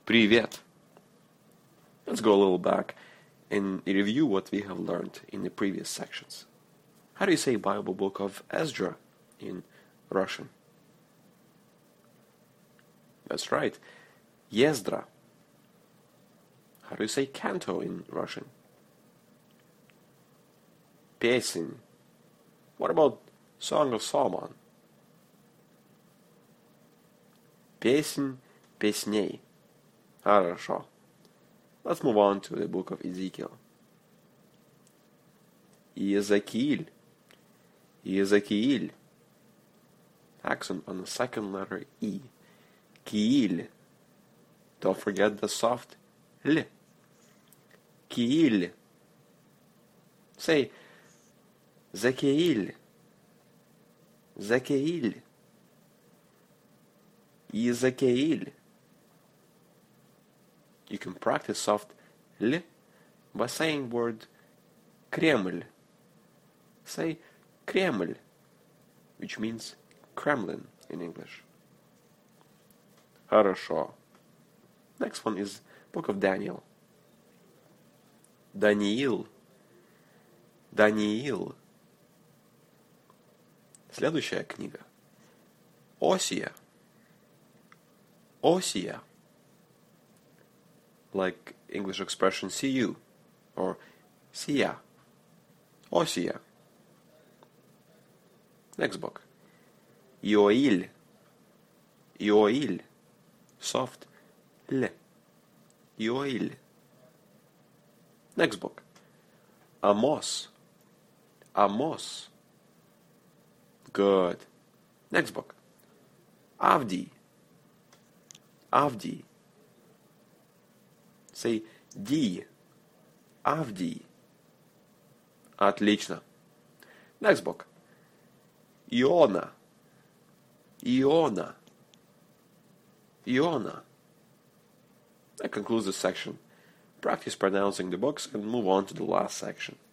Привет. Let's go a little back and review what we have learned in the previous sections. How do you say Bible book of Ezra in Russian? That's right, Ездра. How do you say canto in Russian? Песень. What about Song of Solomon? Песнь песней. Хорошо. Let's move on to the book of Ezekiel. Иезекииль. Иезекииль. Accent on the second letter E. Kiil. Don't forget the soft L. Kiil. Say Zekiel. Zekiel. Ezekiel. You can practice soft L by saying word Kreml. Say Kreml, which means Kremlin in English. Хорошо. Next one is Book of Daniel. Даниил. Даниил. Следующая книга. Осия. Осия. Like English expression see you or сия. Осия. Next book. Иоиль. Иоиль. Soft L. Иоиль. Next book. Amos. Amos. Good. Next book. Avdi. Avdi. Say D. Avdi. Отлично. Next book. Иона. Иона. Iona. That concludes this section. Practice pronouncing the books and move on to the last section.